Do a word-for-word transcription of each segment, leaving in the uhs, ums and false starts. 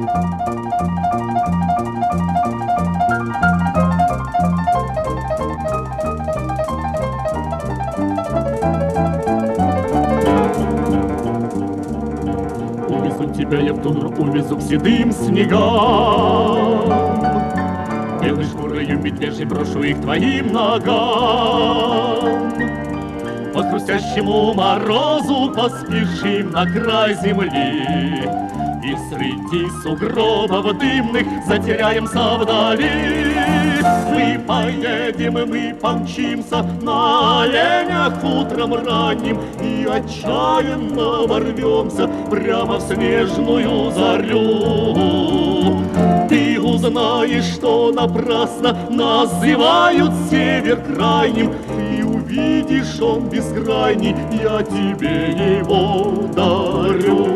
Увезу тебя я в тундру, увезу к седым снегам. Белой шкурою медвежьей брошу их твоим ногам. По хрустящему морозу поспешим на край земли, и среди сугробов дымных затеряемся вдали. Мы поедем, мы помчимся на оленях утром ранним, и отчаянно ворвемся прямо в снежную зарю. Ты узнаешь, что напрасно называют север крайним, и увидишь, он бескрайний, я тебе его дарю.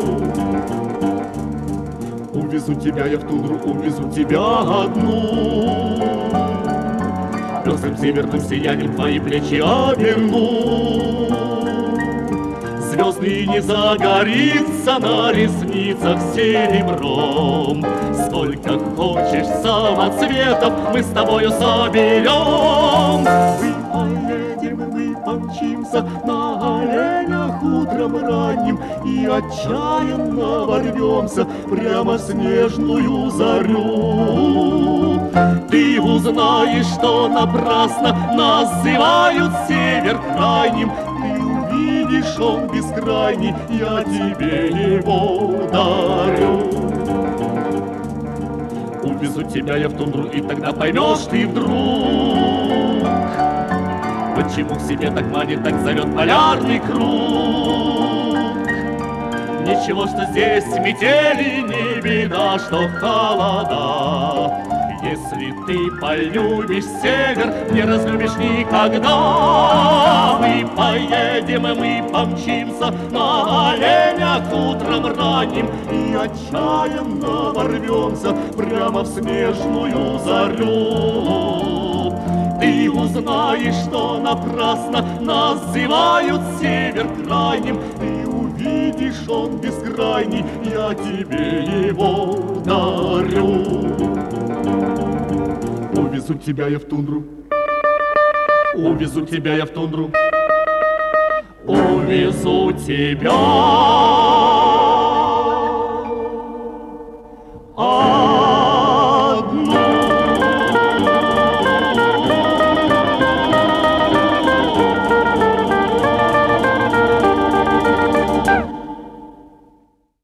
Увезу тебя я в тундру, увезу тебя одну, пестрым северным сиянием твои плечи оберну. Звездный не загорится на ресницах серебром. Сколько хочешь самоцветов мы с тобою соберем. Мы поедем, мы помчимся на оленях утром ранним, и отчаянно ворвемся прямо в снежную зарю. Ты узнаешь, что напрасно называют север крайним, видишь, он бескрайний, я тебе его дарю. Увезу тебя я в тундру, и тогда поймешь ты вдруг, почему к себе так манит, так зовет полярный круг. Ничего, что здесь метели, не беда, что холода. Если ты полюбишь север, не разлюбишь никогда. Мы поедем, мы помчимся на оленях утром ранним, и отчаянно ворвемся прямо в снежную зарю. Ты узнаешь, что напрасно называют север крайним, и увидишь, он бескрайний, я тебе его дарю. Увезу тебя я в тундру, увезу тебя я в тундру, увезу тебя